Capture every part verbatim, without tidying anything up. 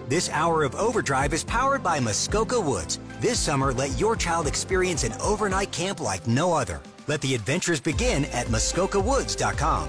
This hour of Overdrive is powered by Muskoka Woods. This summer, let your child experience an overnight camp like no other. Let the adventures begin at muskoka woods dot com.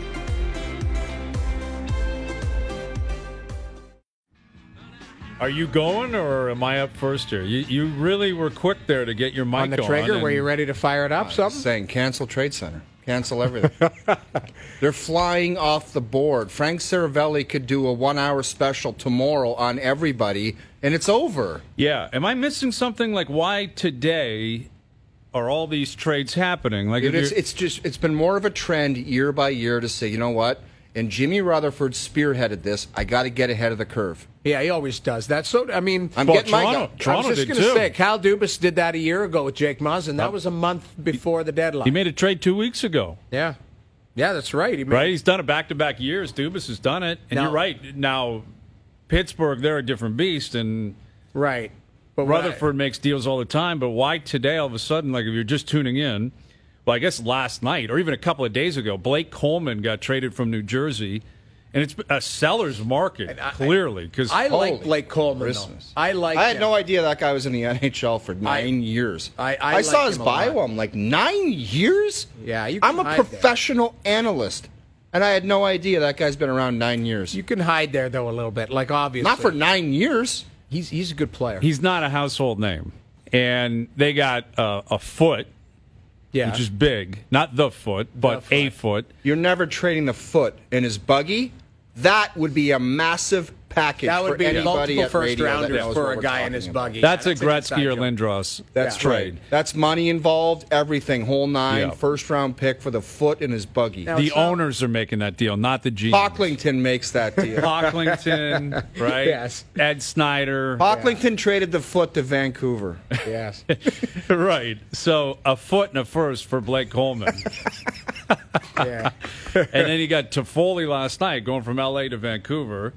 Are you going, or am I up first here? You you really were quick there to get your mic on the on trigger. and- Were you ready to fire it up? I'm Something? saying cancel Trade Center. Cancel everything. They're flying off the board. Frank Saravelli could do a one-hour special tomorrow on everybody, and it's over. Yeah. Am I missing something? Like, why today are all these trades happening? Like, if It is, you're- it's just it's been more of a trend year by year to say, you know what? And Jimmy Rutherford spearheaded this. I got to get ahead of the curve. Yeah, he always does that. So, I mean, I'm Well, getting my Toronto- gun. Toronto I was just did going to too. say, Kyle Dubas did that a year ago with Jake Muzzin. That was a month before the deadline. he made a trade two weeks ago, yeah, yeah, that's right. He made, right? He's done it back-to-back years. Dubas has done it. And Now- you're right. Now, Pittsburgh, they're a different beast, and right. But what I- Rutherford makes deals all the time. But why today, all of a sudden, like if you're just tuning in, well, I guess last night or even a couple of days ago, Blake Coleman got traded from New Jersey. And it's a seller's market, I- clearly. Because I like Holy Blake Coleman. Though. Christmas. I like. I had him. no idea that guy was in the N H L for nine years. I- I like saw his him a bio. lot. I'm like, nine years? Yeah, you can I'm a hide there. professional analyst, and I had no idea that guy's been around nine years. You can hide there though a little bit, like obviously. Not for nine years. He's he's a good player. he's not a household name. And they got uh, a foot, yeah. which is big. Not the foot, but The a foot. foot. You're never trading the foot in his buggy. That would be a massive package that would for be anybody multiple at first radio that rounders knows for what a we're guy in talking his about. buggy. That's Yeah, a an Gretzky inside or joke. Lindros That's Yeah. right. That's money involved, everything, whole nine, Yeah. first round pick for the foot in his buggy. Now, The it's not- owners are making that deal, not the G Ms. Pocklington makes that deal. Pocklington, right? Yes. Ed Snyder. Pocklington traded the foot to Vancouver. Yes. Right. So a foot and a first for Blake Coleman. Yeah. And then you got Toffoli last night going from L A to Vancouver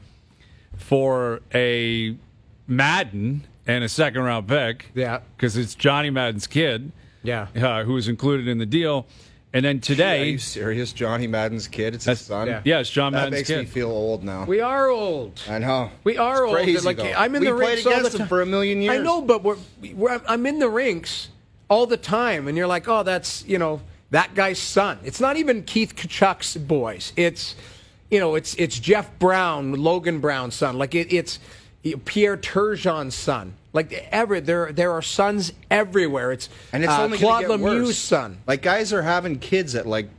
for a Madden and a second round pick. Yeah. Because it's Johnny Madden's kid, Yeah. uh, who was included in the deal. And then Are today, you serious? Johnny Madden's kid? It's his That's- son? yeah. yeah, it's John That Madden's makes me kid. feel old now. We are old. I know. We are It's old. crazy, like though. I'm in we the played rinks all against the him time for a million years. I know, but we're, we're I'm in the rinks all the time, and you're like, oh, that's you know that guy's son. It's not even Keith Kachuk's boys. It's you know it's it's Jeff Brown, Logan Brown's son. Like it, it's Pierre Turgeon's son. Like ever there there are sons everywhere. It's And it's uh, only Claude going to get Lemieux's worse. son. Like, guys are having kids at, like,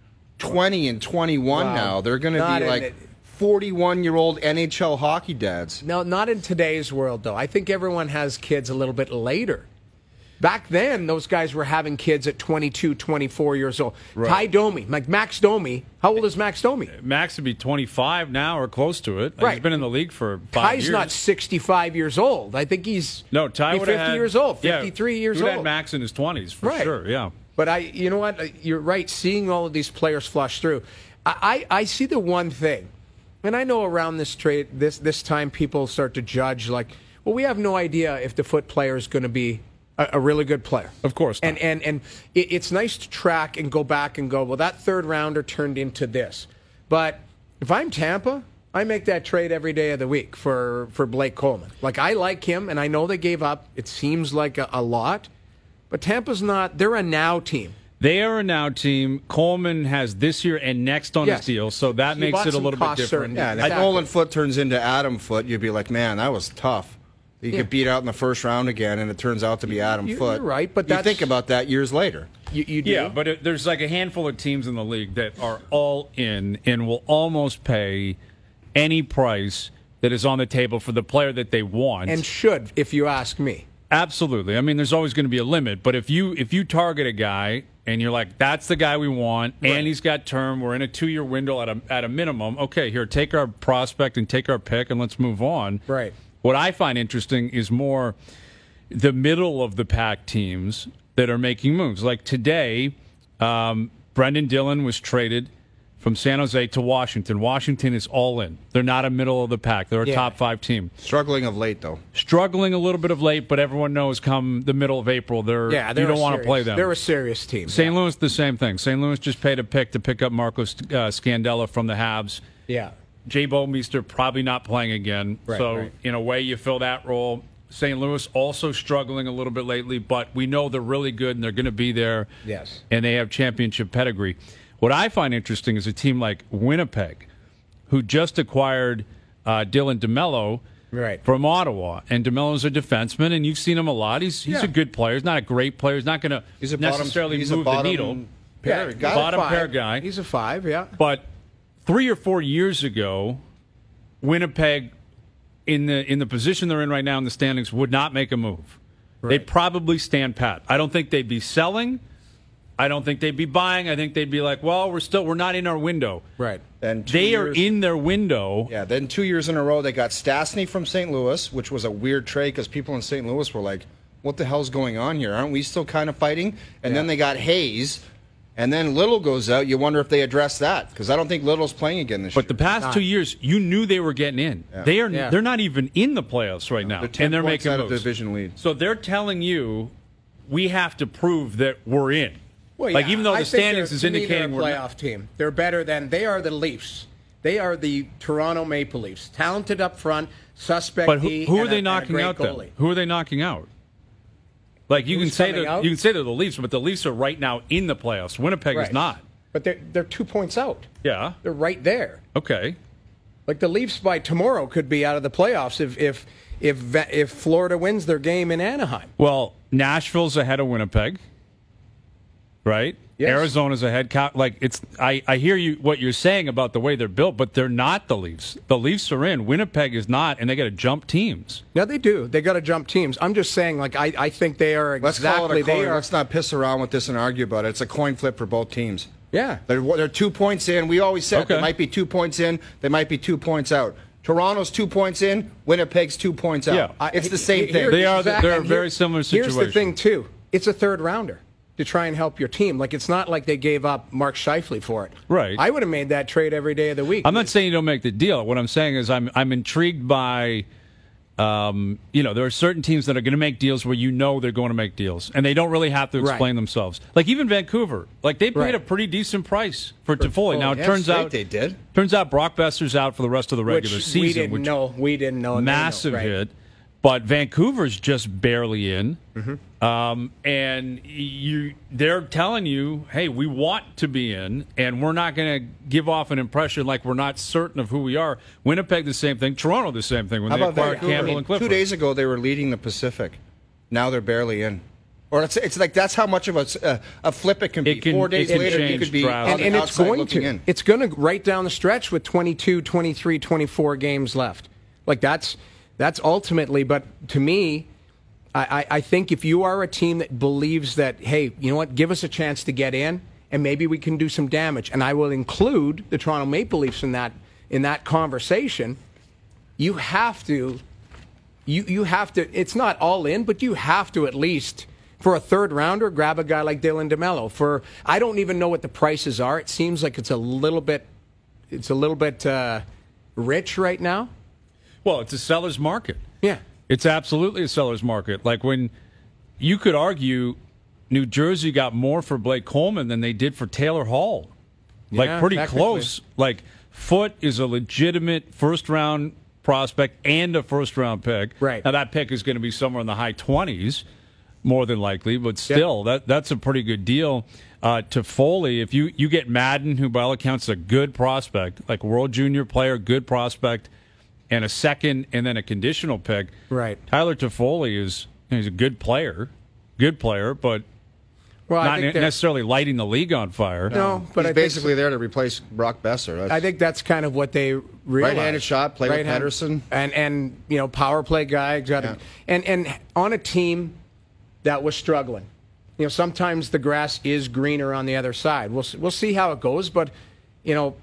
twenty and twenty-one Wow. now. They're going to Not be, in like, it. forty-one-year-old N H L hockey dads. No, not in today's world, though. I think everyone has kids a little bit later. Back then, those guys were having kids at twenty-two, twenty-four years old. Ty Domi, like Max Domi. How old is Max Domi? Max would be twenty-five now or close to it. Like, Right. He's been in the league for five Ty's years. not sixty-five years old. I think he's No, Ty he's would fifty have had, years old, yeah, fifty-three years he would old. have Max in his twenties for Right. sure. Yeah. But I, you know what? You're right. Seeing all of these players flush through, I, I, I see the one thing, and I know around this trade, this this time, people start to judge like, well, we have no idea if the foot player is going to be a, a really good player. Of course not. And and and it, it's nice to track and go back and go, well, that third rounder turned into this. But if I'm Tampa, I make that trade every day of the week for for Blake Coleman. Like I like him, and I know they gave up. It seems like a, a lot. But Tampa's not, they're a now team. They are a now team. Coleman has this year and next on Yes. his deal, so that He makes bought it a some little bit cost different. certainty. Yeah, and if Exactly. Nolan Foot turns into Adam Foot, you'd be like, man, that was tough. You Yeah. get beat out in the first round again, and it turns out to be Adam you- Foot. you're right, but you that's- think about that years later. You, you do? Yeah, but it, there's like a handful of teams in the league that are all in and will almost pay any price that is on the table for the player that they want. And should, if you ask me. Absolutely. I mean, there's always going to be a limit, but if you if you target a guy and you're like, that's the guy we want, Right. and he's got term, we're in a two-year window at a at a minimum. Okay, here, take our prospect and take our pick, and let's move on. Right. What I find interesting is more the middle of the pack teams that are making moves. Like today, um, Brendan Dillon was traded from San Jose to Washington. Washington is all in. They're not a middle of the pack. They're a Yeah. top five team. Struggling of late, though. Struggling a little bit of late, but everyone knows come the middle of April, they're Yeah, they're you don't a want to serious- play them. They're a serious team. Saint Louis, the same thing. Saint Louis just paid a pick to pick up Marcos uh, Scandella from the Habs. Yeah. Jay Bouwmeester probably not playing again. Right, so, right. in a way, you fill that role. Saint Louis also struggling a little bit lately, but we know they're really good and they're going to be there. Yes. And they have championship pedigree. What I find interesting is a team like Winnipeg, who just acquired uh, Dylan DeMello Right. from Ottawa. And DeMello's a defenseman, and you've seen him a lot. He's he's Yeah. a good player. He's not a great player. He's not going to He's a bottom- necessarily he's a move the bottom needle. pair Yeah, guy. he's a Bottom five. pair guy. He's a five, yeah. But three or four years ago, Winnipeg, in the in the position they're in right now in the standings, would not make a move. Right. They'd probably stand pat. I don't think they'd be selling. I don't think they'd be buying. I think they'd be like, well, we're still we're not in our window. Right. And two They are years- in their window. Yeah, then two years in a row, they got Stastny from Saint Louis, which was a weird trade because people in Saint Louis were like, what the hell's going on here? Aren't we still kind of fighting? And then they got Hayes, and then Little goes out. You wonder if they address that because I don't think Little's playing again this But year. the past two years, you knew they were getting in. They are. Yeah. They're not even in the playoffs right now, They're ten and they're points making out of moves. division lead. So they're telling you, we have to prove that we're in. Well, like yeah, even though I the think standings they're- is to me, indicating they're a we're playoff not. team. They're better than they are the Leafs. They are the Toronto Maple Leafs. Talented up front, suspect. But who, D, who are and a- they and a knocking great out goalie. then? Who are they knocking out? Like you Who's can say coming that out? you can say they're the Leafs, but the Leafs are right now in the playoffs. Winnipeg Right. is not. But they're they're two points out. Yeah. They're right there. Okay. Like the Leafs by tomorrow could be out of the playoffs if if if Va- if Florida wins their game in Anaheim. Well, Nashville's ahead of Winnipeg, right? Yes. Arizona's ahead. Ca- Like it's, I, I hear you what you're saying about the way they're built, but they're not the Leafs. The Leafs are in. Winnipeg is not, and they got to jump teams. Yeah, they do. They got to jump teams. I'm just saying, like I, I think they are Let's exactly call it a coin. they are. Let's not piss around with this and argue about it. It's a coin flip for both teams. Yeah. They're, they're two points in. We always said Okay. they might be two points in. They might be two points out. Toronto's two points in. Winnipeg's two points out. Yeah. I- it's the he- same here- thing. They are- exact- they're a and very similar Here's the situation. thing, too. It's a third rounder to try and help your team. Like, it's not like they gave up Mark Scheifele for it. Right. I would have made that trade every day of the week. I'm not saying you don't make the deal. What I'm saying is I'm I'm intrigued by, um, you know, there are certain teams that are going to make deals where you know they're going to make deals, and they don't really have to explain Right. themselves. Like even Vancouver, like they paid Right. a pretty decent price for Toffoli. Now it Yeah, turns straight out they did. Turns out Brock Besser's out for the rest of the regular which season, we didn't which know. We didn't know. and they know, massive right. hit. But Vancouver's just barely in, Mm-hmm. um, and you they're telling you, "Hey, we want to be in, and we're not going to give off an impression like we're not certain of who we are." Winnipeg, the same thing. Toronto, the same thing. When How they about acquired Vancouver? Campbell and Clifford, Two days ago, they were leading the Pacific. Now they're barely in. Or it's, it's like that's how much of a, a, a flip it can be. It can- Four days it can later, you change could be drastically. on And, the and it's outside going looking to. in. It's going to right down the stretch with twenty-two, twenty-three, twenty-four games left. Like that's that's ultimately. But to me, I, I, I think if you are a team that believes that, hey, you know what, give us a chance to get in, and maybe we can do some damage, and I will include the Toronto Maple Leafs in that in that conversation. You have to, you you have to. It's not all in, but you have to at least. For a third rounder, grab a guy like Dylan DeMello. For I don't even know what the prices are. It seems like it's a little bit, it's a little bit uh, rich right now. well, it's a seller's market. Yeah, It's absolutely a seller's market. Like when you could argue New Jersey got more for Blake Coleman than they did for Taylor Hall. Like Yeah, pretty technically. close. Like Foote is a legitimate first round prospect and a first round pick. Right. Now that pick is going to be somewhere in the high twenties, more than likely, but still that that's a pretty good deal. Uh, to Foley, if you, you get Madden, who by all accounts is a good prospect, like World Junior player, good prospect, and a second and then a conditional pick. Right. Tyler Toffoli is he's a good player, good player, but well, I not think ne- that- necessarily lighting the league on fire. no, but He's I think, basically there to replace Brock Besser. That's, I think that's kind of what they realize. Right-handed shot, play with Right-hand- Pedersen. and and you know power play guy, got Yeah. and and on a team that was struggling. You know, sometimes the grass is greener on the other side. We'll we'll see how it goes, but you know,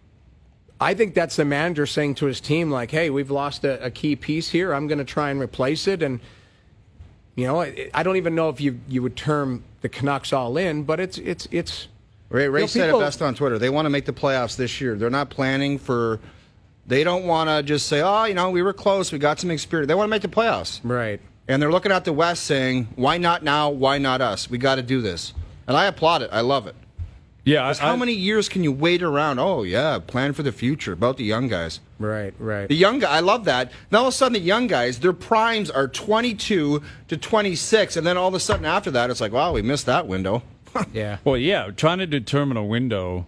I think that's the manager saying to his team, like, "Hey, we've lost a, a key piece here. I'm going to try and replace it." And you know, I, I don't even know if you you would term the Canucks all in, but it's it's it's. Ray, Ray You know, said people- it best on Twitter. They want to make the playoffs this year. They're not planning for. They don't want to just say, "Oh, you know, we were close. We got some experience." They want to make the playoffs, Right. and they're looking at the West, saying, "Why not now? Why not us? We got to do this." And I applaud it. I love it. Yeah, I, how I, many years can you wait around? Oh yeah, plan for the future about the young guys. Right, right. The young guy, I love that. Now all of a sudden the young guys, their primes are twenty-two to twenty-six, and then all of a sudden after that, it's like, wow, we missed that window. Yeah. Well, yeah, trying to determine a window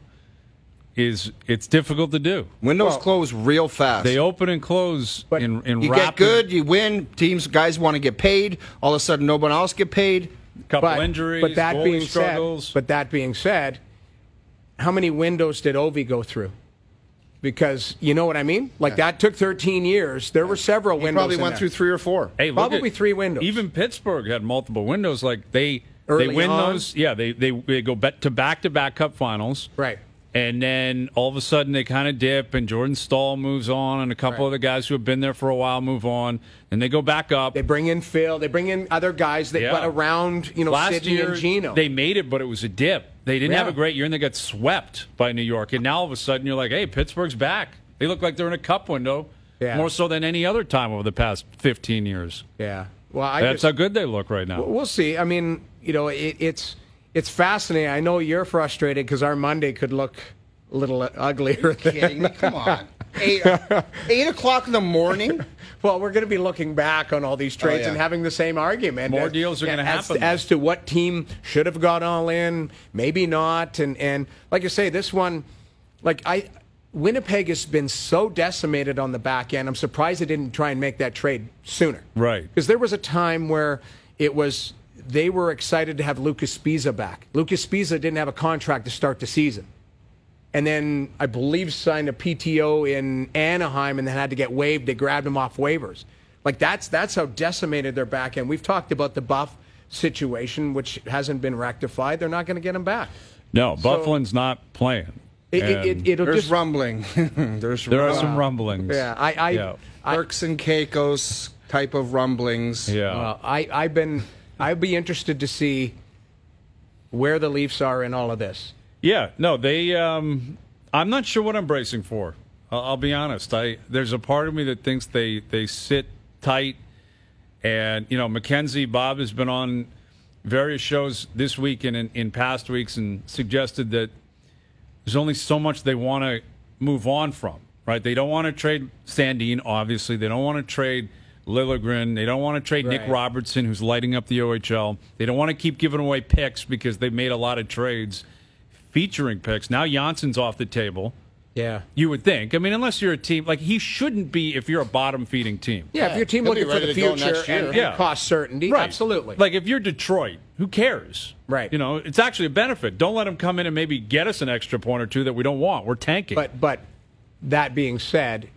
is it's difficult to do. Windows Well, close real fast. They open and close But in in you rapid. get good, you win. Teams, guys want to get paid. All of a sudden, no one else get paid. couple But, injuries, but that goalie being struggles. said, but that being said, how many windows did Ovi go through? Because you know what I mean. Like Yeah. that took thirteen years. There were several He windows. probably in went there. through three or four. Hey, look Probably at- three windows. Even Pittsburgh had multiple windows. Like they Early they win on. those. Yeah, they they, they go bet to back to back Cup finals. Right. And then all of a sudden they kind of dip, and Jordan Stahl moves on, and a couple Right. of the guys who have been there for a while move on, and they go back up. They bring in Phil. They bring in other guys that Yeah. but around you know Last Sidney year and Gino. they made it, but it was a dip. They didn't Yeah. have a great year, and they got swept by New York. And now all of a sudden you're like, hey, Pittsburgh's back. They look like they're in a Cup window, Yeah. more so than any other time over the past fifteen years. yeah. Well, I That's just, how good they look right now. we'll see. I mean, you know, it, it's it's fascinating. I know you're frustrated because our Monday could look a little uglier. Kidding me? Come on. Eight, eight o'clock in the morning. Well, we're going to be looking back on all these trades Oh, yeah. and having the same argument. More as- deals are gonna as- happen. as to what team should have got all in, maybe not, and and like you say, this one, like I, Winnipeg has been so decimated on the back end. I'm surprised they didn't try and make that trade sooner. Right. Because there was a time where it was they were excited to have Lucas Spiza back. Lucas Spiza didn't have a contract to start the season. And then I believe signed a P T O in Anaheim and then had to get waived. They grabbed him off waivers. Like that's that's how decimated their back end. We've talked about the Buff situation, which hasn't been rectified. They're not going to get him back. No, Bufflin's not playing. It, it, And it, it'll There's just rumbling. There's there are rum- some rumblings. yeah. I I, Yeah. I Turks and Caicos type of rumblings. Yeah. well, I I've been I'd be interested to see where the Leafs are in all of this. Yeah, no, they. Um, I'm not sure what I'm bracing for. I'll, I'll be honest. I there's a part of me that thinks they they sit tight, and you know, Mackenzie Bob has been on various shows this week and in, in past weeks and suggested that there's only so much they want to move on from. Right? They don't want to trade Sandin. Obviously, they don't want to trade Liljegren. They don't want to trade Nick Right. Robertson, who's lighting up the O H L. They don't want to keep giving away picks because they've made a lot of trades featuring picks. Now Janssen's off the table. Yeah. You would think. I mean, unless you're a team like he shouldn't be if you're a bottom feeding team. Yeah, if your team he'll be looking for ready the to go future next year. and, Yeah. and cost certainty, Right. absolutely. Like if you're Detroit, who cares? Right. You know, it's actually a benefit. Don't let him come in and maybe get us an extra point or two that we don't want. We're tanking. But but that being said,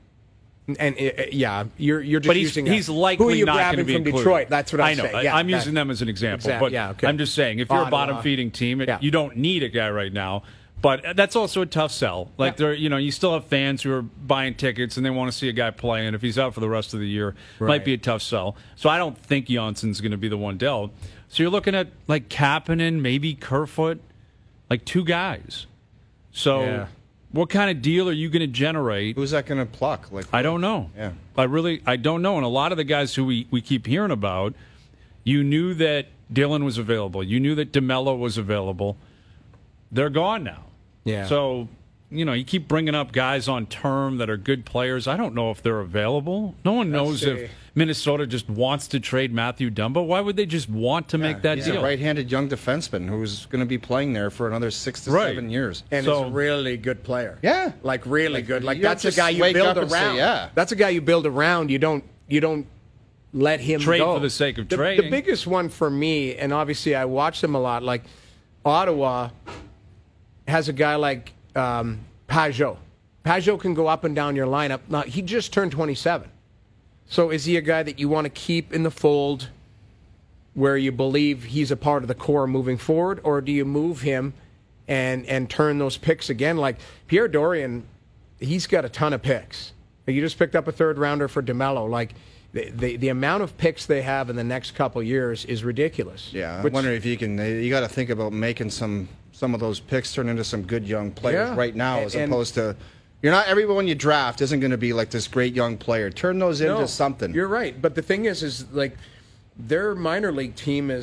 and uh, yeah, you're you're just But he's, using he's that. likely who are you not going to grabbing be from included. Detroit? That's what I'm I know. saying. I- Yeah, I'm that- using them as an example. Exact- But yeah, okay. I'm just saying, if you're a Ottawa. bottom feeding team, it, Yeah. you don't need a guy right now. But that's also a tough sell. Like Yeah. there, you know, you still have fans who are buying tickets and they want to see a guy play. And if he's out for the rest of the year, it Right. might be a tough sell. So I don't think Janssen's going to be the one dealt. So you're looking at like Kapanen, maybe Kerfoot, like two guys. So Yeah. what kind of deal are you going to generate? Who's that going to pluck? Like I don't know. Yeah. I really I don't know. And a lot of the guys who we, we keep hearing about, you knew that Dylan was available. You knew that DeMello was available. They're gone now. Yeah. So, you know, you keep bringing up guys on term that are good players. I don't know if they're available. No one knows see. if Minnesota just wants to trade Matthew Dumba. Why would they just want to make that He's deal? a right-handed young defenseman who's going to be playing there for another six to Right. seven years. and So- it's a really good player. Yeah. like really Like, good. Like you don't that's a just guy you wake build up and say, around. yeah. That's a guy you build around. You don't you don't let him Trade go for the sake of the, trading. The biggest one for me, and obviously I watch them a lot. Like Ottawa has a guy like um, Pajot. Pajot can go up and down your lineup. Now he just turned twenty-seven. So is he a guy that you want to keep in the fold where you believe he's a part of the core moving forward, or do you move him and and turn those picks again? Like Pierre Dorian, he's got a ton of picks. You just picked up a third rounder for DeMello. Like the, the the amount of picks they have in the next couple years is ridiculous. Yeah, I Which- wonder if you can. You got to think about making some some of those picks turn into some good young players Yeah. right now, And- as and- opposed to. You're not everyone you draft isn't going to be like this great young player. Turn those into No, something. You're right, but the thing is, is like their minor league team is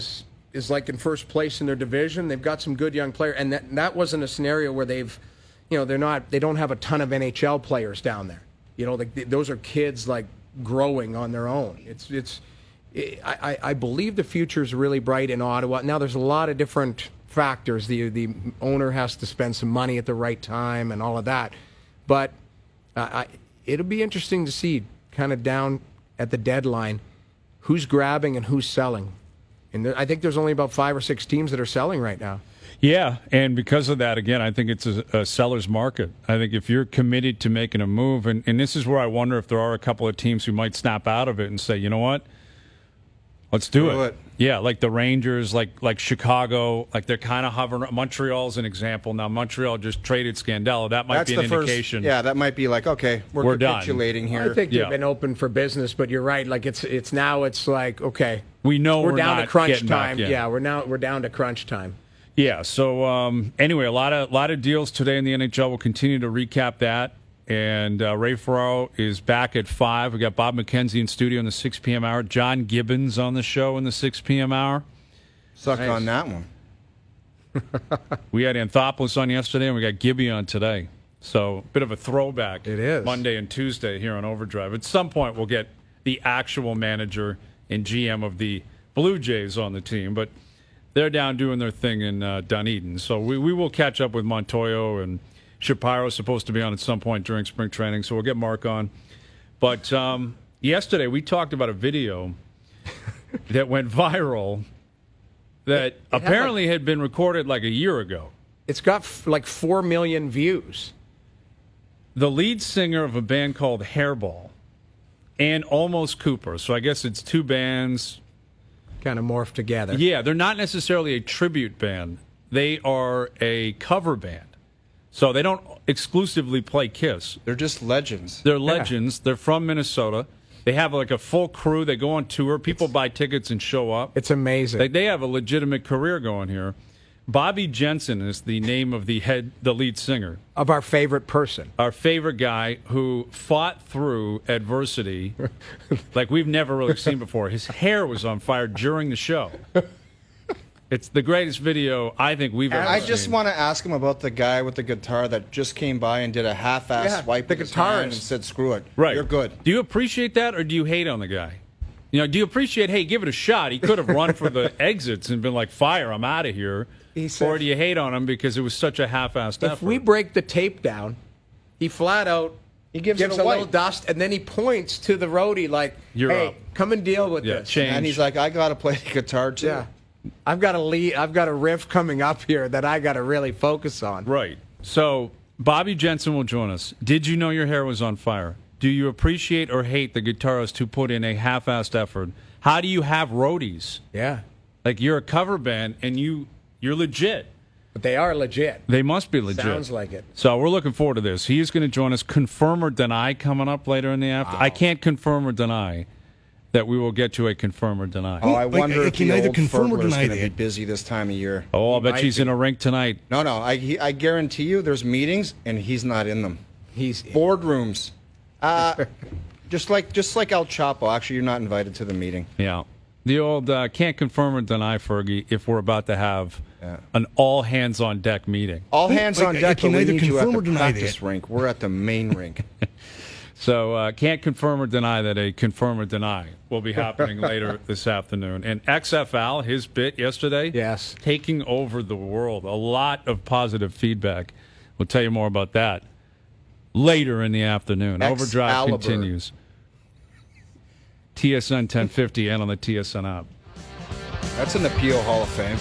is like in first place in their division. They've got some good young players, and that that wasn't a scenario where they've, you know, they're not they don't have a ton of N H L players down there. You know, like, those are kids like growing on their own. It's it's. I, I believe the future is really bright in Ottawa. Now, there's a lot of different factors. The the owner has to spend some money at the right time and all of that. But uh, I, it'll be interesting to see, kind of down at the deadline, who's grabbing and who's selling. And there, I think there's only about five or six teams that are selling right now. Yeah, and because of that, again, I think it's a, a seller's market. I think if you're committed to making a move, and, and this is where I wonder if there are a couple of teams who might snap out of it and say, you know what? Let's do, do it. it. Yeah, like the Rangers, like like Chicago, like they're kind of hovering. Montreal's an example. Now, Montreal just traded Scandella. That might That's be an the indication. First, yeah, that might be like, okay, we're, we're capitulating done. here. I think they've yeah. been open for business, but you're right. Like it's it's now it's like, okay, we know we're, we're down not to crunch getting time. back in. Yeah, we're now we're down to crunch time. Yeah. So um, anyway, a lot of lot of deals today in the N H L. We'll continue to recap that. And uh, Ray Ferraro is back at five. We got Bob McKenzie in studio in the six p.m. hour. John Gibbons on the show in the six p.m. hour. Suck nice. on that one. We had Anthopoulos on yesterday, and we got Gibby on today. So a bit of a throwback. It is. Monday and Tuesday here on Overdrive. At some point, we'll get the actual manager and G M of the Blue Jays on the team. But they're down doing their thing in uh, Dunedin. So we, we will catch up with Montoyo, and Shapiro's supposed to be on at some point during spring training, so we'll get Mark on. But um, yesterday we talked about a video that went viral that it, it apparently had, like, had been recorded like a year ago. It's got f- like four million views. The lead singer of a band called Hairball and Almost Cooper, so I guess it's two bands. Kind of morphed together. Yeah, they're not necessarily a tribute band. They are a cover band. So they don't exclusively play Kiss. They're just legends. They're legends. Yeah. They're from Minnesota. They have like a full crew. They go on tour. People buy tickets and show up. It's amazing. They, they have a legitimate career going here. Bobby Jensen is the name of the head, the lead singer. Of our favorite person. Our favorite guy who fought through adversity like we've never really seen before. His hair was on fire during the show. It's the greatest video I think we've ever I seen. just want to ask him about the guy with the guitar that just came by and did a half-ass Yeah, swipe the with his hand and guitarist. said, screw it. Right. You're good. Do you appreciate that, or do you hate on the guy? You know, do you appreciate, hey, give it a shot? He could have run for the exits and been like, fire, I'm out of here. He said- Or do you hate on him because it was such a half-assed If effort? we break the tape down, he flat out He gives, gives it a a little wipe. dust, and then he points to the roadie like, You're hey, up. come and deal with Yeah, this. change. And he's like, I got to play the guitar, too. Yeah. I've got a lead, I've got a riff coming up here that I got to really focus on. Right. So Bobby Jensen will join us. Did you know your hair was on fire? Do you appreciate or hate the guitarist who put in a half-assed effort? How do you have roadies? Yeah. Like, you're a cover band, and you, you're legit. But they are legit. They must be legit. Sounds like it. So we're looking forward to this. He is going to join us. Confirm or deny coming up later in the afternoon. Wow. I can't confirm or deny that we will get to a confirm or deny. Oh, I Like, wonder I if can the neither old confirm or Fergler's deny going to be that. busy this time of year. Oh, I'll He bet might she's be. in a rink tonight. No, no, I, he, I guarantee you there's meetings, and he's not in them. He's Boardrooms. Uh, just like just like El Chapo. Actually, you're not invited to the meeting. Yeah. The old uh, can't confirm or deny, Fergie, if we're about to have Yeah. an all-hands-on-deck meeting. All hands Like, on I deck, can but we neither need you at confirm the or deny practice that. rink. We're at the main rink. So uh, can't confirm or deny that a confirm or deny will be happening later this afternoon. And X F L, his bit yesterday, Yes. taking over the world. A lot of positive feedback. We'll tell you more about that later in the afternoon. Overdrive Excalibur. continues. T S N ten fifty and on the T S N app. That's in the P O Hall of Fame.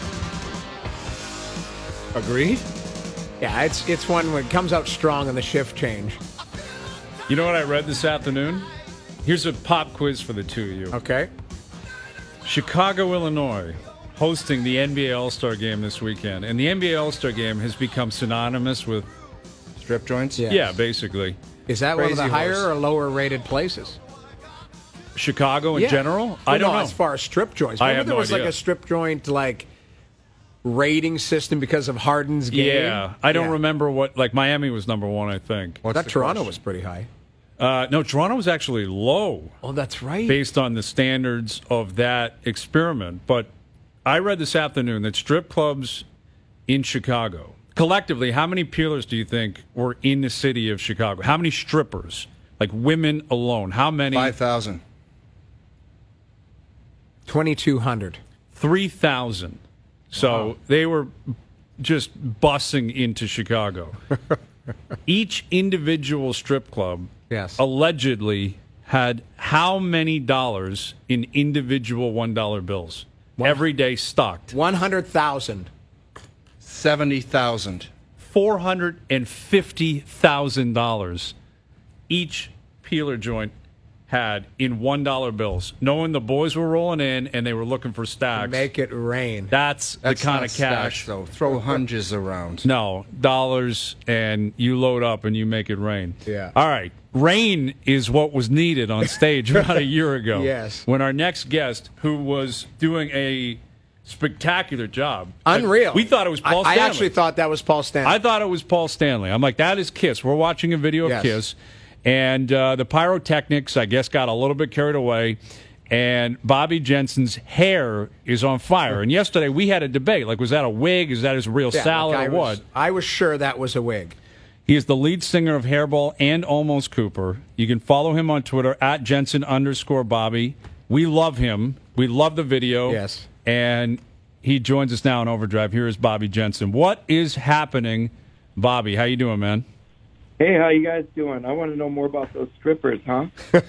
Agreed? yeah, it's it's one where it comes out strong on the shift change. You know what I read this afternoon? Here's a pop quiz for the two of you. Okay. Chicago, Illinois, hosting the N B A All-Star Game this weekend. And the N B A All-Star Game has become synonymous with, Strip joints? Yeah. yeah, basically, Is that one of Crazy the higher horse. or lower rated places? Chicago in Yeah. general? Well, I don't no, know. as far as strip joints. I Remember have there no was idea. like a strip joint like rating system because of Harden's game. Yeah, I don't Yeah. remember what, like Miami was number one, I think. What's That the Toronto question? was pretty high. Uh, no, Toronto was actually low Oh, that's right. based on the standards of that experiment. But I read this afternoon that strip clubs in Chicago, collectively, how many peelers do you think were in the city of Chicago? How many strippers, like women alone? How many? five thousand. twenty-two hundred. three thousand. So Wow. they were just bussing into Chicago. Each individual strip club Yes. allegedly had how many dollars in individual one dollar bills? Every day stocked. one hundred thousand. seventy thousand. four hundred fifty thousand dollars each peeler joint had in one dollar bills, knowing the boys were rolling in and they were looking for stacks. Make it rain. That's, That's the kind not of cash. stacks, though. Throw hunches around. No, dollars, and you load up and you make it rain. Yeah. All right. Rain is what was needed on stage about a year ago. Yes. When our next guest, who was doing a spectacular job. Unreal. We thought it was Paul I, Stanley. I actually thought that was Paul Stanley. I thought it was Paul Stanley. I'm like, that is Kiss. We're watching a video of Yes. Kiss. And uh, the pyrotechnics, I guess, got a little bit carried away. And Bobby Jensen's hair is on fire. And yesterday we had a debate. Like, was that a wig? Is that his real Yeah, salad like I or what? was, I was sure that was a wig. He is the lead singer of Hairball and Almost Cooper. You can follow him on Twitter at Jensen underscore Bobby. We love him. We love the video. Yes. And he joins us now on Overdrive. Here is Bobby Jensen. What is happening, Bobby? How you doing, man? Hey, how you guys doing? I want to know more about those strippers, huh?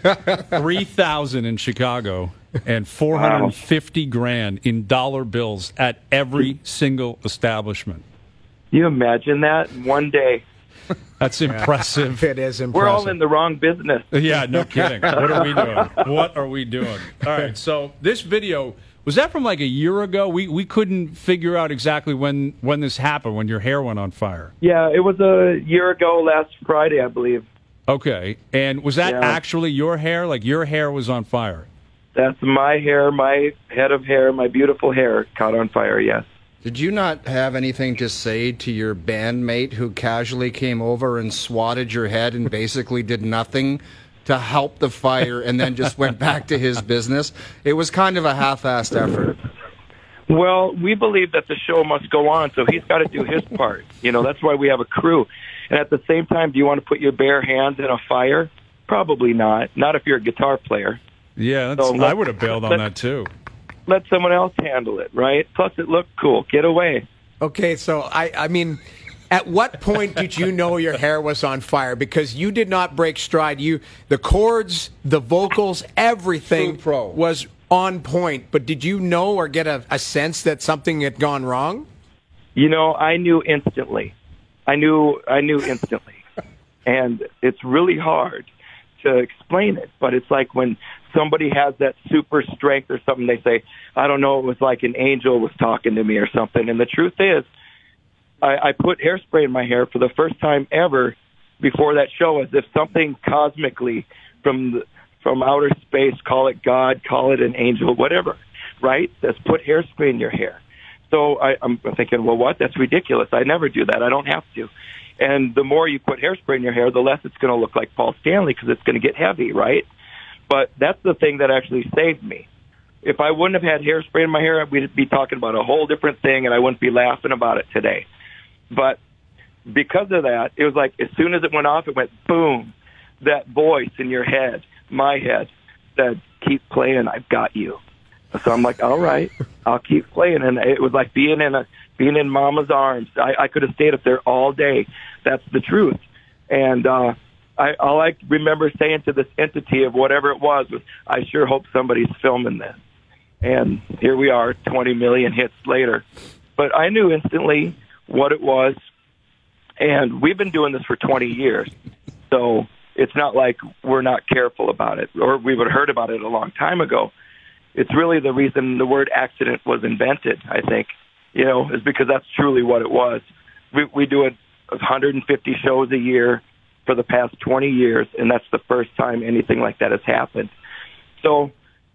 three thousand in Chicago and four hundred fifty grand in dollar bills at every single establishment. You imagine that? One day. That's impressive. It is impressive. We're all in the wrong business. Yeah, no kidding. What are we doing? What are we doing? All right, so this video, was that from like a year ago? We we couldn't figure out exactly when, when this happened, when your hair went on fire. Yeah, it was a year ago last Friday, I believe. Okay, and was that Yeah. actually your hair? Like your hair was on fire? That's my hair, my head of hair, my beautiful hair caught on fire, yes. Did you not have anything to say to your bandmate who casually came over and swatted your head and basically did nothing to help the fire and then just went back to his business? It was kind of a half-assed effort. Well, we believe that the show must go on, so he's got to do his part. You know, that's why we have a crew. And at the same time, do you want to put your bare hands in a fire? Probably not. Not if you're a guitar player. Yeah, that's, So I let- would have bailed on let- that too. Let someone else handle it, right? Plus, it looked cool. Get away. Okay, so I, I mean, at what point did you know your hair was on fire? Because you did not break stride. You, the chords, the vocals, everything True pro. was on point. But did you know or get a, a sense that something had gone wrong? You know, I knew instantly. I knew I knew instantly. And it's really hard to explain it, but it's like when somebody has that super strength or something, they say, I don't know, it was like an angel was talking to me or something. And the truth is, I, I put hairspray in my hair for the first time ever before that show, as if something cosmically from the, from outer space, call it God, call it an angel, whatever, right? Says put hairspray in your hair. So I, I'm thinking, well, what? That's ridiculous. I never do that. I don't have to. And the more you put hairspray in your hair, the less it's going to look like Paul Stanley because it's going to get heavy, right? But that's the thing that actually saved me. If I wouldn't have had hairspray in my hair, we'd be talking about a whole different thing, and I wouldn't be laughing about it today. But because of that, it was like as soon as it went off, it went boom. That voice in your head, my head, said, keep playing, I've got you. So I'm like, all right, I'll keep playing. And it was like being in a being in Mama's arms. I, I could have stayed up there all day. That's the truth. And uh, I, all I remember saying to this entity of whatever it was was, I sure hope somebody's filming this. And here we are, twenty million hits later. But I knew instantly what it was. And we've been doing this for twenty years. So it's not like we're not careful about it, or we would have heard about it a long time ago. It's really the reason the word accident was invented, I think, you know, is because that's truly what it was. We, we do it one hundred fifty shows a year for the past twenty years, and that's the first time anything like that has happened. So,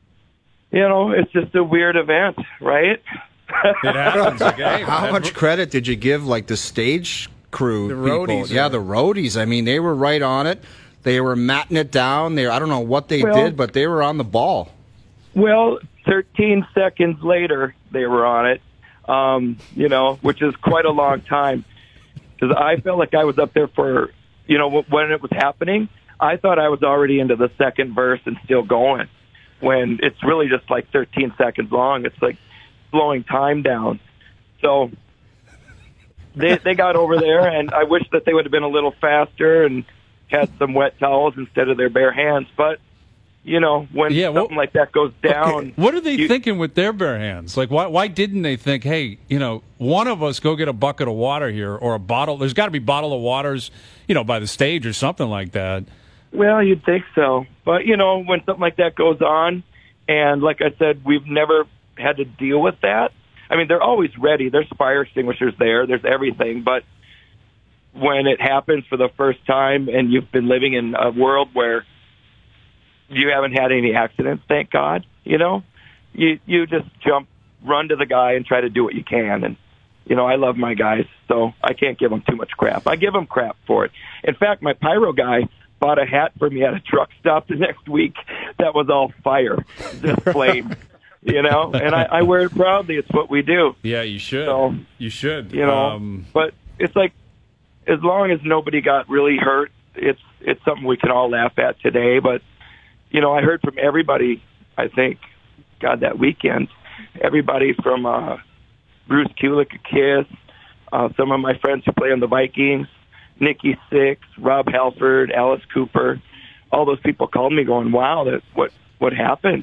you know, it's just a weird event, right? It happens. Okay. How much credit did you give, like, the stage crew The people? roadies, Yeah, or- the roadies. I mean, they were right on it. They were matting it down. They, I don't know what they Well- did, but they were on the ball. Well, thirteen seconds later, they were on it, um, you know, which is quite a long time. Because I felt like I was up there for, you know, when it was happening, I thought I was already into the second verse and still going. When it's really just like thirteen seconds long. It's like slowing time down. So they they got over there, and I wish that they would have been a little faster and had some wet towels instead of their bare hands. But, you know, when Yeah, well- something like that goes down... Okay. What are they you- thinking with their bare hands? Like, why why didn't they think, hey, you know, one of us go get a bucket of water here or a bottle? There's got to be a bottle of waters, you know, by the stage or something like that. Well, you'd think so. But, you know, when something like that goes on, and like I said, we've never had to deal with that. I mean, they're always ready. There's fire extinguishers there. There's everything. But when it happens for the first time and you've been living in a world where you haven't had any accidents, thank God, you know, you, you just jump, run to the guy and try to do what you can. And, you know, I love my guys, so I can't give them too much crap. I give them crap for it. In fact, my pyro guy bought a hat for me at a truck stop the next week that was all fire, just flame, you know, and I, I wear it proudly. It's what we do. Yeah, you should. So, you should. You know, Um, but it's like, as long as nobody got really hurt, it's it's something we can all laugh at today. But, you know, I heard from everybody, I think, God, that weekend, everybody from uh, Bruce Kulick, a Kiss, uh, some of my friends who play on the Vikings, Nikki Sixx, Rob Halford, Alice Cooper, all those people called me going, wow, that what what happened?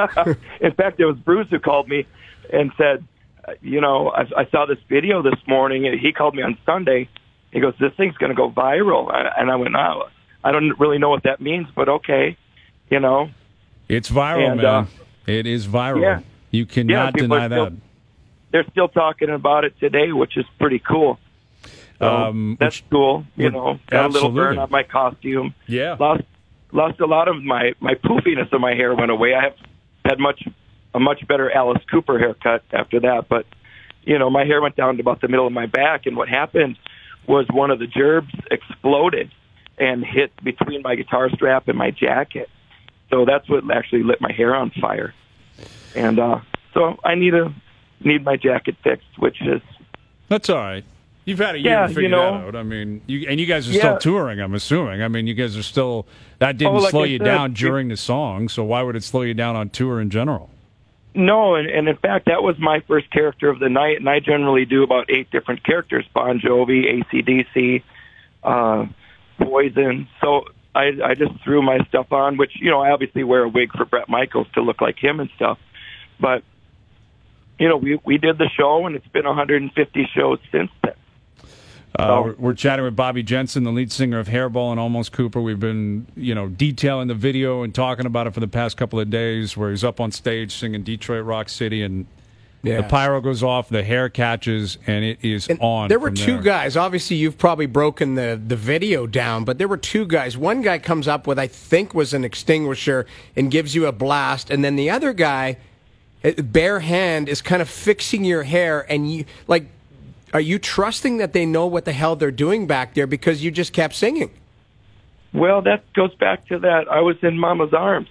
In fact, it was Bruce who called me and said, you know, I, I saw this video this morning. And he called me on Sunday. He goes, this thing's going to go viral. And I went, oh, I don't really know what that means, but okay, you know. It's viral, And, man. uh, it is viral. yeah. You cannot people deny are still- that. They're still talking about it today, which is pretty cool. So Um, that's which- cool. You know, got a little burn Absolutely. on my costume. Yeah. Lost lost a lot of my my poofiness of my hair went away. I have had much a much better Alice Cooper haircut after that, but you know, my hair went down to about the middle of my back, and what happened was one of the gerbs exploded and hit between my guitar strap and my jacket. So that's what actually lit my hair on fire. And uh, so I need a need my jacket fixed, which is That's all right. You've had a year Yeah, to figure you know. that out. I mean, you, and you guys are Yeah. still touring, I'm assuming. I mean, you guys are still, that didn't Oh, like slow I you said, down we- during the song, so why would it slow you down on tour in general? no, and, and in fact, that was my first character of the night, and I generally do about eight different characters: Bon Jovi, A C D C, uh, Poison. So I, I just threw my stuff on, which, you know, I obviously wear a wig for Bret Michaels to look like him and stuff. But, you know, we, we did the show, and it's been one hundred fifty shows since then. Uh, Oh. we're, we're chatting with Bobby Jensen, the lead singer of Hairball and Almost Cooper. We've been, you know, detailing the video and talking about it for the past couple of days, where he's up on stage singing Detroit Rock City, and Yeah. the pyro goes off, the hair catches, and it is And on. there were from two there. guys. Obviously, you've probably broken the, the video down, but there were two guys. One guy comes up with, I think, was an extinguisher and gives you a blast, and then the other guy, uh, bare hand, is kind of fixing your hair, and you like. Are you trusting that they know what the hell they're doing back there because you just kept singing? Well, that goes back to that. I was in Mama's arms.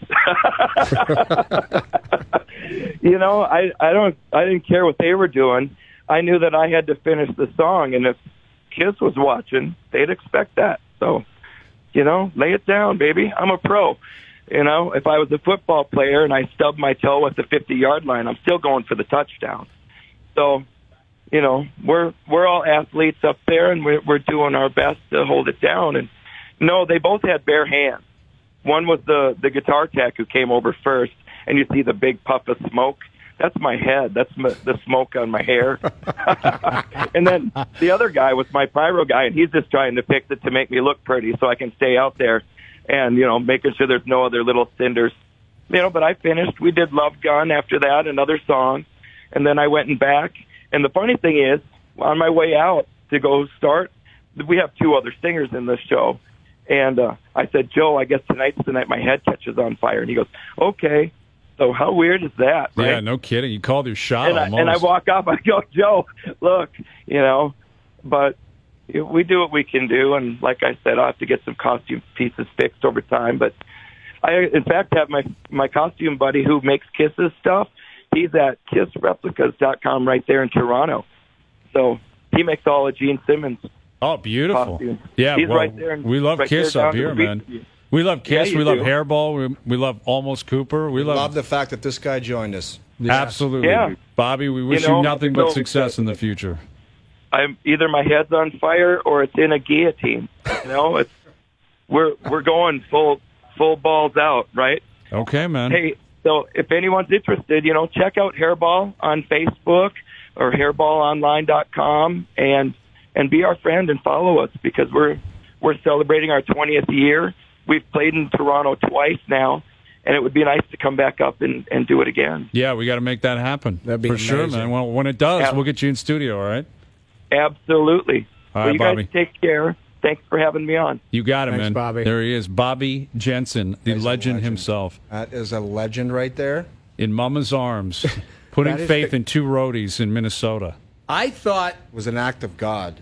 You know, I, I don't I didn't care what they were doing. I knew that I had to finish the song, and if Kiss was watching, they'd expect that. So, you know, lay it down, baby. I'm a pro. You know, if I was a football player and I stubbed my toe at the fifty-yard line, I'm still going for the touchdown. So, you know, we're we're all athletes up there, and we're we're doing our best to hold it down. And no, they both had bare hands. One was the the guitar tech who came over first, and you see the big puff of smoke. That's my head. That's my, the smoke on my hair. And then the other guy was my pyro guy, and he's just trying to fix it to make me look pretty so I can stay out there and, you know, making sure there's no other little cinders. You know, but I finished. We did Love Gun after that, another song, and then I went and back. And the funny thing is, on my way out to go start, we have two other singers in this show. And uh, I said, Joe, I guess tonight's the night my head catches on fire. And he goes, okay. So how weird is that, right? Yeah, no kidding. You called your shot And I, almost. and I walk up, I go, Joe, look, you know, but we do what we can do. And like I said, I'll have to get some costume pieces fixed over time. But I, in fact, have my my costume buddy who makes Kiss's stuff. He's at kiss replicas dot com right there in Toronto. So he makes all of Gene Simmons. Oh, beautiful. Costumes. Yeah, He's well, right there. In, we love right Kiss there up down here, the man. beach. We love Kiss. Yeah, we you love do. Hairball. We, we love Almost Cooper. We love, Love the fact that this guy joined us. absolutely. Yeah. Bobby, we wish you, know, nothing but so- success in the future. I'm either my head's on fire or it's in a guillotine. You know, it's we're we're going full full balls out, right? Okay, man. Hey, so if anyone's interested, you know, check out Hairball on Facebook or hairball online dot com and and be our friend and follow us because we're we're celebrating our twentieth year. We've played in Toronto twice now, and it would be nice to come back up and, and do it again. Yeah, we got to make that happen. That'd be For sure, amazing. man. Well, when it does, Yeah. we'll get you in studio, all right? Absolutely. All well, right, you Bobby. guys take care. Thanks for having me on. You got it, Thanks, man. Bobby. There he is, Bobby Jensen, the He's a legend, legend. himself, That is a legend right there. in Mama's arms, putting That is faith the- in two roadies in Minnesota. I thought It was an act of God.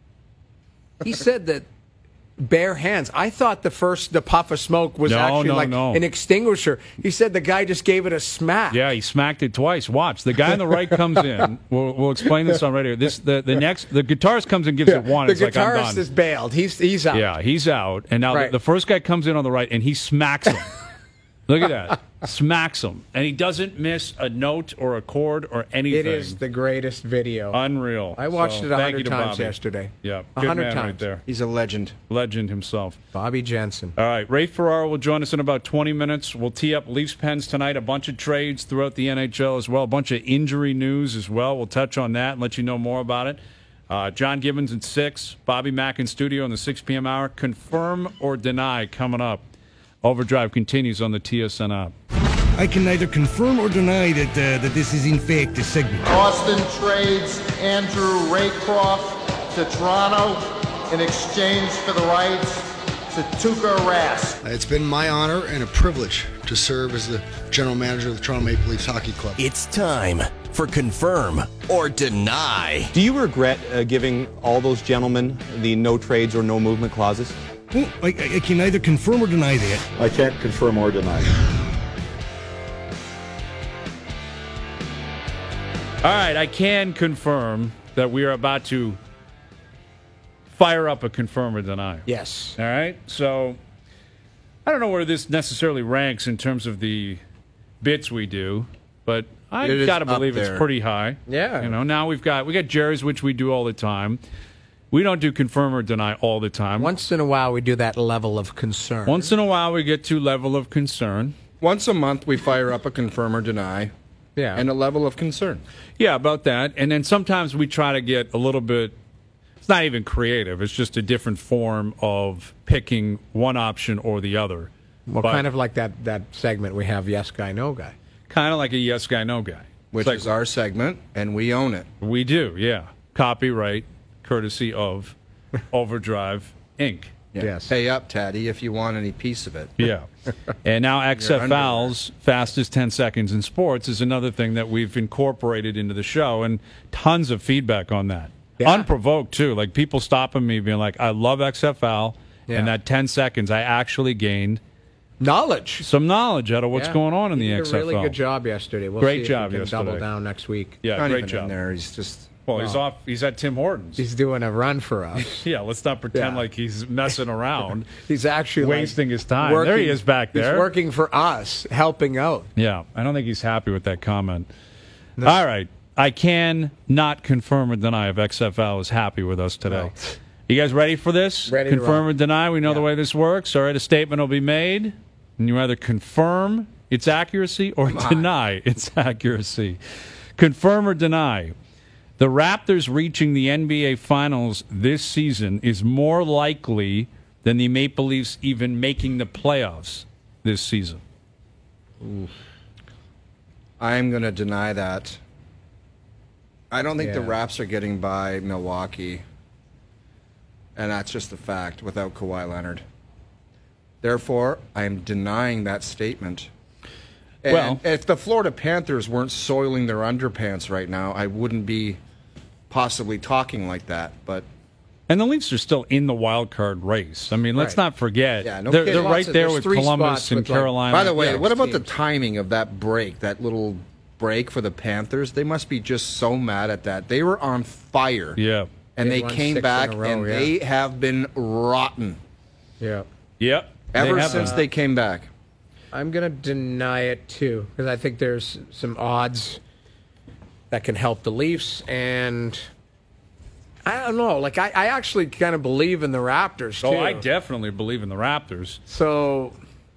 he said that bare hands. I thought the first the puff of smoke was No, actually no, like no. an extinguisher. He said the guy just gave it a smack. Yeah, he smacked it twice. Watch. The guy on the right comes in. We'll, we'll explain this on radio. This the, the next the guitarist comes and gives it one. The It's like, I'm guitarist done. is bailed. He's he's out. Yeah, he's out. And now Right. the, the first guy comes in on the right and he smacks him. Look at that. Smacks him. And he doesn't miss a note or a chord or anything. It is the greatest video. unreal. I watched So, it a thank you hundred to times Bobby. yesterday. Yeah, A good hundred man right times. there. He's a legend. Legend himself. Bobby Jensen. All right, Ray Ferraro will join us in about twenty minutes. We'll tee up Leafs Pens tonight, a bunch of trades throughout the N H L as well, a bunch of injury news as well. We'll touch on that and let you know more about it. Uh, John Gibbons at six, Bobby Mack in studio in the six p.m. hour. Confirm or deny coming up. Overdrive continues on the T S N app. I can neither confirm or deny that uh, that this is in fact a segment. Austin trades Andrew Raycroft to Toronto in exchange for the rights to Tuukka Rask. It's been my honor and a privilege to serve as the general manager of the Toronto Maple Leafs Hockey Club. It's time for Confirm or Deny. Do you regret uh, giving all those gentlemen the no trades or no movement clauses? Well, I, I can neither confirm or deny that. I can't confirm or deny. All right, I can confirm that we are about to fire up a confirm or deny. Yes. All right, so I don't know where this necessarily ranks in terms of the bits we do, but It I is got to up believe it's there. pretty high. Yeah. You know, now we've got we got Jerry's, which we do all the time. We don't do confirm or deny all the time. Once in a while, we do that level of concern. Once in a while, we get to level of concern. Once a month, we fire up a confirm or deny yeah. and a level of concern. Yeah, about that. And then sometimes we try to get a little bit, it's not even creative, it's just a different form of picking one option or the other. well, But kind of like that, that segment we have, Yes Guy, No Guy. kind of like a yes guy, no guy. Which It's like, is our segment, and we own it. we do, yeah. Copyright, courtesy of Overdrive, Incorporated. Yeah. Yes. Pay up, Taddy, if you want any piece of it. Yeah. And now X F L's fastest ten seconds in sports is another thing that we've incorporated into the show, and tons of feedback on that. Yeah. Unprovoked, too. Like people stopping me being like, I love X F L, Yeah. and that ten seconds I actually gained Knowledge. some knowledge out of what's Yeah. going on in He the did X F L. a really good job yesterday. We'll Great see if job he can yesterday. double down next week. Yeah, Not great even job. in there. He's just. Well, he's off. He's at Tim Hortons. He's doing a run for us. yeah, let's not pretend Yeah. like he's messing around. He's actually like, Wasting his time. There he is back there. He's working for us, helping out. Yeah, I don't think he's happy with that comment. All right. I can not confirm or deny if X F L is happy with us today. No. You guys ready for this? Ready to confirm roll. or deny? We know the Yeah. way this works. All right, a statement will be made, and you either confirm its accuracy or deny its accuracy. Confirm or deny. The Raptors reaching the N B A Finals this season is more likely than the Maple Leafs even making the playoffs this season. I'm going to deny that. I don't think the Yeah. Raps are getting by Milwaukee. And that's just a fact without Kawhi Leonard. Therefore, I am denying that statement. And Well- if the Florida Panthers weren't soiling their underpants right now, I wouldn't be possibly talking like that. But And the Leafs are still in the wild card race. I mean, let's Right. not forget. Yeah, no they're kidding. they're right Lots of- there there's with three Columbus spots and with, like- Carolina. By the way, Yeah, what about the teams. timing of that break, that little break for the Panthers? They must be just so mad at that. They were on fire. Yeah. And They they won came six back, in a row, and yeah. they have been rotten Yeah. Yep. ever They have since been. they came back. I'm going to deny it too because I think there's some odds that can help the Leafs, and I don't know. Like I, I actually kind of believe in the Raptors too. Oh, I definitely believe in the Raptors. So,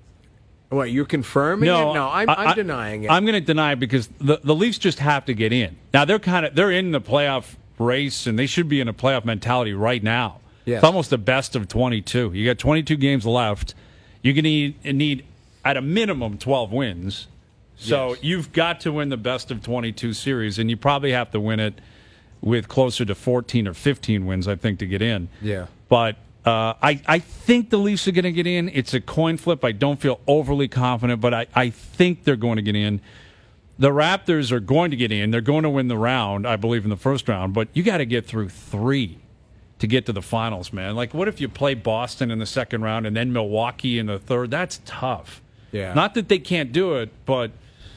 what you confirming No, it? No, I'm, I- I'm I- denying it. I'm going to deny it because the the Leafs just have to get in. Now they're kind of they're in the playoff race, and they should be in a playoff mentality right now. Yes. It's almost the best of twenty-two. You got twenty-two games left. You're going to need, need at a minimum twelve wins. So Yes. you've got to win the best of twenty-two series, and you probably have to win it with closer to fourteen or fifteen wins, I think, to get in. Yeah. But uh, I, I think the Leafs are going to get in. It's a coin flip. I don't feel overly confident, but I, I think they're going to get in. The Raptors are going to get in. They're going to win the round, I believe, in the first round. But you got to get through three to get to the finals, man. Like, what if you play Boston in the second round and then Milwaukee in the third? That's tough. Yeah. Not that they can't do it, but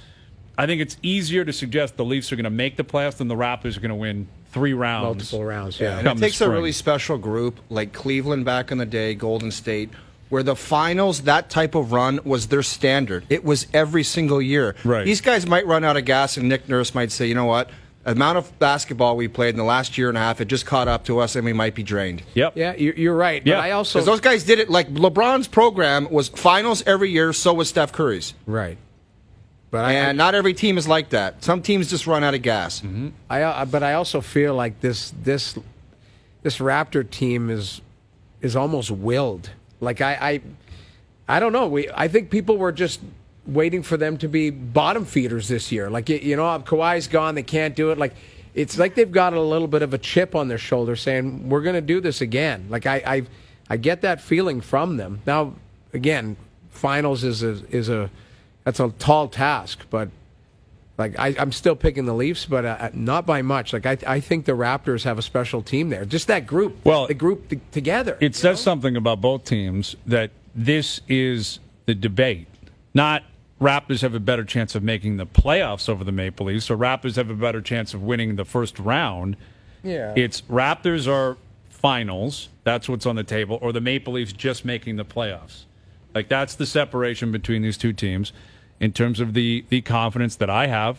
I think it's easier to suggest the Leafs are going to make the playoffs than the Raptors are going to win three rounds. Multiple rounds, yeah. And come it the takes a spring. really special group like Cleveland back in the day, Golden State, where the finals, that type of run was their standard. It was every single year. Right. These guys might run out of gas, and Nick Nurse might say, you know what? The amount of basketball we played in the last year and a half, it just caught up to us, and we might be drained. Yep. Yeah, you- you're right. Yeah. But I also Because those guys did it, like LeBron's program was finals every year, so was Steph Curry's. right. But I, And not every team is like that. Some teams just run out of gas. I, uh, but I also feel like this this this Raptor team is is almost willed. Like I, I I don't know. We I think people were just waiting for them to be bottom feeders this year. Like you, you know, Kawhi's gone, they can't do it. Like it's like they've got a little bit of a chip on their shoulder, saying we're going to do this again. Like I, I I get that feeling from them. Now again, finals is a is a that's a tall task, but. Like I, I'm still picking the Leafs, but uh, not by much. Like I, I think the Raptors have a special team there. Just that group, Well, the group t- together. It says something about both teams that this is the debate. Not Raptors have a better chance of making the playoffs over the Maple Leafs, or Raptors have a better chance of winning the first round. Yeah. It's Raptors are finals. That's what's on the table, or the Maple Leafs just making the playoffs. Like that's the separation between these two teams in terms of the, the confidence that I have,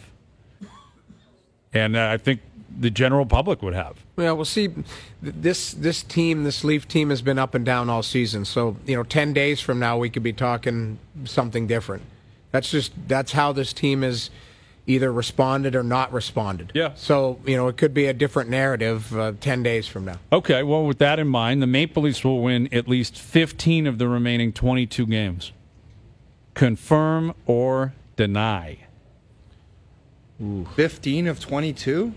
and uh, I think the general public would have. Well, we'll see. Th- This this team, this Leaf team, has been up and down all season. So you know, ten days from now, we could be talking something different. That's just that's how this team has either responded or not responded. Yeah. So you know, it could be a different narrative uh, ten days from now. Okay, well, with that in mind, the Maple Leafs will win at least fifteen of the remaining twenty-two games. Confirm or deny? fifteen of twenty-two?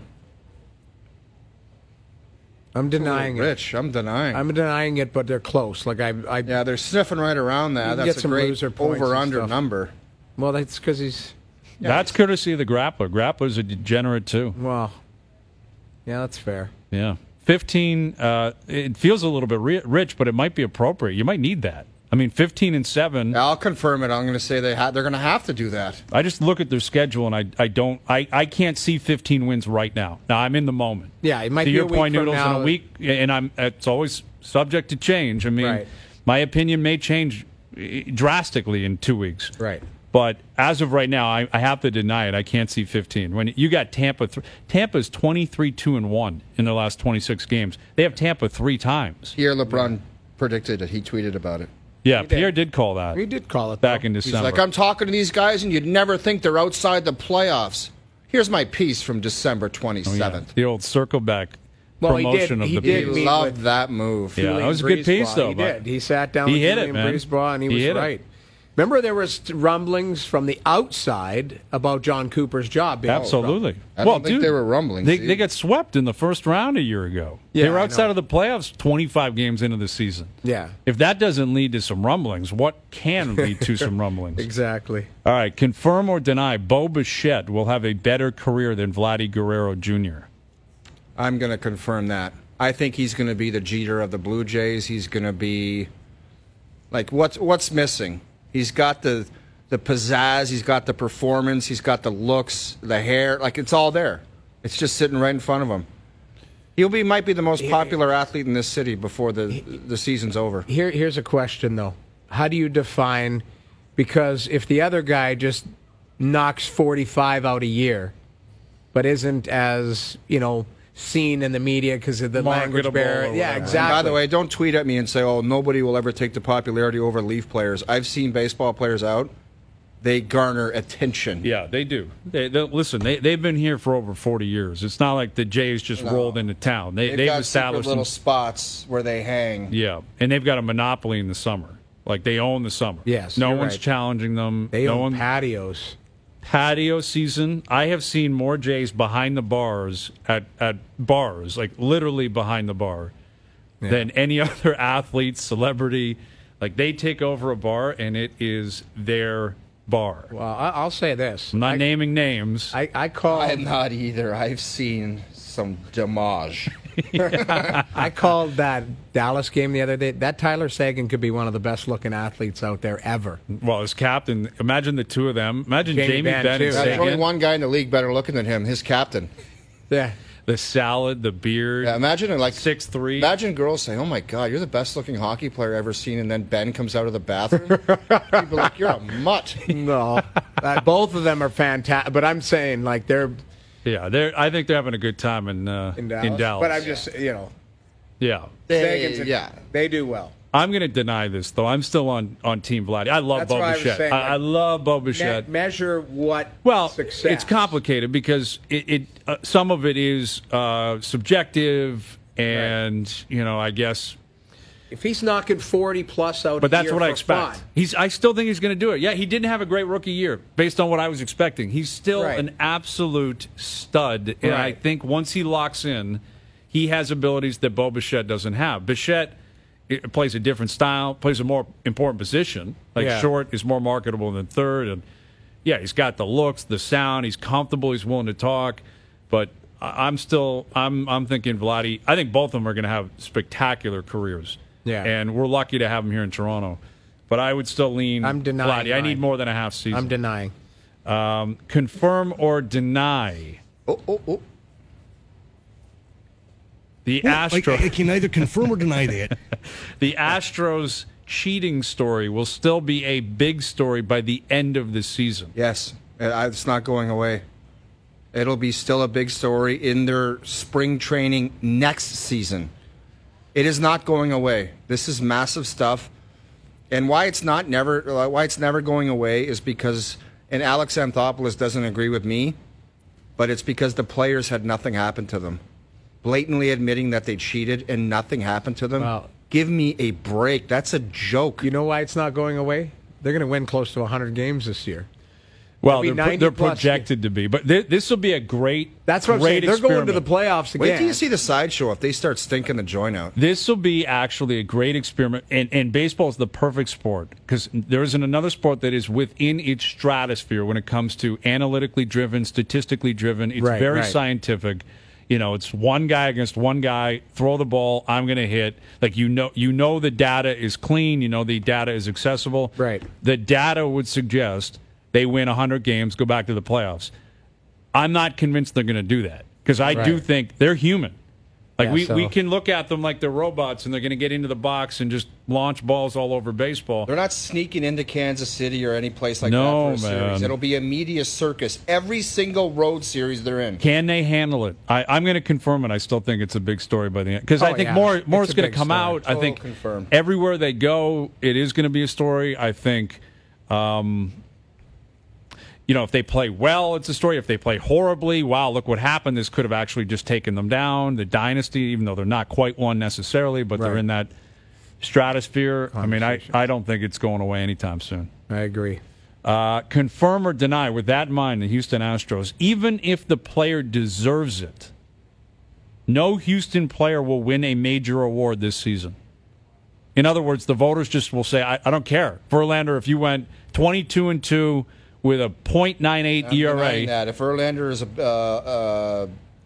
I'm denying it. Rich, I'm denying. I'm denying it, but they're close. Like I, I yeah, they're sniffing right around You that. can That's get a some great loser points and over-under stuff. number. Well, that's because he's That's courtesy of the Grappler. Grappler's a degenerate, too. well. Yeah, that's fair. Yeah. fifteen, uh, it feels a little bit ri- rich, but it might be appropriate. You might need that. I mean, fifteen and seven. I'll confirm it. I'm going to say they ha- they're going to have to do that. I just look at their schedule, and I, I don't, I, I can't see fifteen wins right now. Now, I'm in the moment. Yeah, it might to be your a week point, from Noodles, now. in a week, and I'm. It's always subject to change. I mean, Right. my opinion may change eh, drastically in two weeks. Right. But as of right now, I, I have to deny it. I can't see fifteen. When you got Tampa, th- Tampa's twenty-three two and one in their last twenty-six games. They have Tampa three times. Pierre LeBrun predicted it. He tweeted about it. Yeah, did. Pierre did call that He did call it back though. in He's December. like, I'm talking to these guys, and you'd never think they're outside the playoffs. Here's my piece from December Oh, yeah. twenty-seventh. The old circle back Well, he did- promotion he of the did piece. meet Loved with- that move. Yeah, that Julian was a good piece, Brisebois. though, He but- did. He sat down He with hit it, Julian man. Brisebois, and he, He was hit it. right. Remember, there was rumblings from the outside about John Cooper's job being Absolutely. I well, don't think dude, they were rumblings. They, See? they got swept in the first round a year ago. Yeah, they were I outside know. of the playoffs twenty-five games into the season. Yeah, If that doesn't lead to some rumblings, what can lead to some rumblings? exactly. All right, confirm or deny Bo Bichette will have a better career than Vladdy Guerrero Junior I'm going to confirm that. I think he's going to be the Jeter of the Blue Jays. He's going to be like what's what's missing. He's got the the pizzazz. He's got the performance. He's got the looks, the hair. Like it's all there. It's just sitting right in front of him. He'll be might be the most popular athlete in this city before the the season's over. Here, here's a question though: how do you define? Because if the other guy just knocks forty-five out a year, but isn't as you know seen in the media because of the language barrier, yeah, exactly. And by the way, don't tweet at me and say, "Oh, nobody will ever take the popularity over Leaf players." I've seen baseball players out. They garner attention. Yeah, they do. They, they, listen, they, they've been here for over forty years. It's not like the Jays just no. rolled into town. They, they've, they've got established little them. spots where they hang. Yeah, and they've got a monopoly in the summer. Like, they own the summer. Yes, no you're one's right. challenging them. They no own one, patios. Patio season. I have seen more Jays behind the bars at, at bars, like literally behind the bar, yeah. than any other athlete, celebrity. Like, they take over a bar, and it is their bar. Well, I- I'll say this. I'm not I, naming names. I, I call. I'm not either. I've seen some damage. I called that Dallas game the other day. That Tyler Seguin could be one of the best-looking athletes out there ever. Well, as captain, imagine the two of them. Imagine Jamie Jamie Benn, Benn too. and Yeah, There's only Seguin. one guy in the league better looking than him. His captain. Yeah. The salad, the beard. Yeah, imagine it like six three. Imagine girls saying, "Oh my God, you're the best-looking hockey player I've ever seen," and then Ben comes out of the bathroom. People are like, "You're a mutt." No, uh, both of them are fantastic. But I'm saying, like, they're Yeah, they're. I think they're having a good time in uh, in Dallas. in Dallas. But I'm just, you know, yeah. Seguin's a- yeah. they do well. I'm going to deny this though. I'm still on, on Team Vladdy. I love That's what I was Boba saying, I, I like, love Boba Me- Fett. measure what Well, success. it's complicated because it, it uh, some of it is uh, subjective, and you know, I guess. If he's knocking forty plus out, But a that's year what I for expect. fun, He's. I still think he's going to do it. Yeah, he didn't have a great rookie year based on what I was expecting. He's still Right. an absolute stud, and I Right. think once he locks in, he has abilities that Bo Bichette doesn't have. Bichette it plays a different style, plays a more important position. Like Yeah. short is more marketable than third, and yeah, he's got the looks, the sound. He's comfortable. He's willing to talk, but. I- I'm still. I'm. I'm thinking Vladdy. I think both of them are going to have spectacular careers. Yeah. And we're lucky to have him here in Toronto. But I would still lean I'm denying Vladdy. I need mine. more than a half season. I'm denying. um, confirm or deny Oh, oh, oh. the Well, I, Astro I can neither confirm or deny that. the Astros cheating story will still be a big story by the end of the season. Yes, Uh, it's not going away. It'll be still a big story in their spring training next season. It is not going away. This is massive stuff. And why it's not never why it's never going away is because, and Alex Anthopoulos doesn't agree with me, but it's because the players had nothing happen to them. Blatantly admitting that they cheated and nothing happened to them. Wow. Give me a break. That's a joke. You know why it's not going away? They're going to win close to one hundred games this year. Well, It'll be they're, pro- ninety they're plus. projected to be. But th- this will be a great That's what I'm great saying. They're going to the experiment. playoffs again. Wait till you see the sideshow if they start stinking the joint out. This will be actually a great experiment, and, and baseball is the perfect sport because there isn't another sport that is within its stratosphere when it comes to analytically driven, statistically driven. It's Right, very right. scientific. You know, it's one guy against one guy. Throw the ball. I'm going to hit. Like you know, you know the data is clean. You know the data is accessible. Right. The data would suggest they win one hundred games, go back to the playoffs. I'm not convinced they're going to do that because I do Right. think they're human. Like Yeah, we, so- we can look at them like they're robots and they're going to get into the box and just launch balls all over baseball. They're not sneaking into Kansas City or any place like No, that for a man. series. It'll be a media circus. Every single road series they're in. Can they handle it? I, I'm going to confirm it. I still think it's a big story by the end because Oh, I think yeah. more more It's is a going to big come story. out. I Total think confirm. everywhere they go, it is going to be a story. I think. Um, You know, if they play well, it's a story. If they play horribly, wow, look what happened. This could have actually just taken them down. The dynasty, even though they're not quite one necessarily, but they're Right. in that stratosphere. I mean, I, I don't think it's going away anytime soon. I agree. Uh, confirm or deny, with that in mind, the Houston Astros, even if the player deserves it, no Houston player will win a major award this season. In other words, the voters just will say, I, I don't care. Verlander, if you went twenty-two and two with a point nine eight I'm E R denying A. that. If Verlander is a, uh, uh,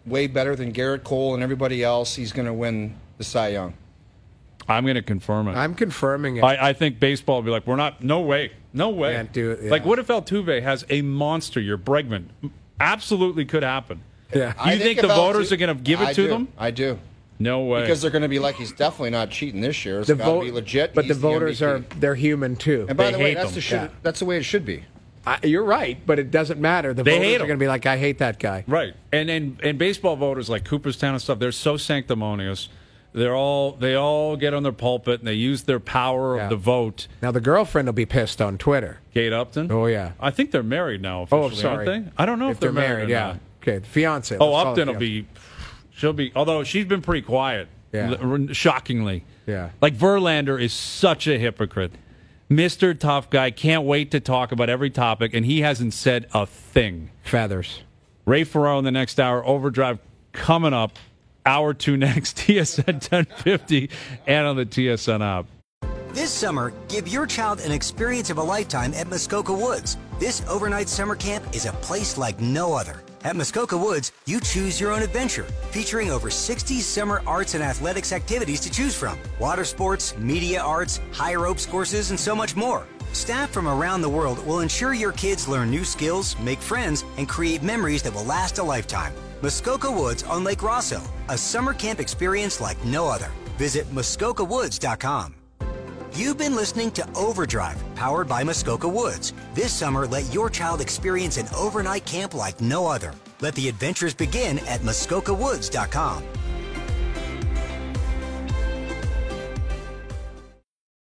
way better than Garrett Cole and everybody else. He's going to win the Cy Young. I'm going to confirm it. I'm confirming it. I, I think baseball will be like, we're not, no way, no way. Can't do it, yeah. Like, what if Altuve has a monster year, Bregman? Absolutely could happen. Yeah. You think, think the voters Altu- are going to give it I to do. them? I do. No way. Because they're going to be like, he's definitely not cheating this year. It's The got to vote- be legit. But He's the voters M V are, P. they're human too. And by They the way, hate that's them. the, should, Yeah. that's the way it should be. I, you're right, but it doesn't matter. The They voters hate are him. going to be like, I hate that guy. Right. And, and and baseball voters like Cooperstown and stuff, they're so sanctimonious. They're all they all get on their pulpit and they use their power Yeah. of the vote. Now the girlfriend will be pissed on Twitter. Kate Upton? Oh yeah. I think they're married now Oh, officially, sorry. aren't they? I don't know if, if they're, married. or yeah. not. Okay. The fiance. Oh, Let's call it Upton will fiance. be she'll be although she's been pretty quiet. Yeah. l- Shockingly. Yeah. Like Verlander is such a hypocrite. Mister Tough Guy can't wait to talk about every topic, and he hasn't said a thing. Feathers. Ray Ferraro in the next hour. Overdrive coming up. Hour two next. T S N ten fifty and on the T S N app. This summer, give your child an experience of a lifetime at Muskoka Woods. This overnight summer camp is a place like no other. At Muskoka Woods, you choose your own adventure, featuring over sixty summer arts and athletics activities to choose from. Water sports, media arts, high ropes courses, and so much more. Staff from around the world will ensure your kids learn new skills, make friends, and create memories that will last a lifetime. Muskoka Woods on Lake Rosso, a summer camp experience like no other. Visit muskoka woods dot com. You've been listening to Overdrive, powered by Muskoka Woods. This summer, let your child experience an overnight camp like no other. Let the adventures begin at muskoka woods dot com.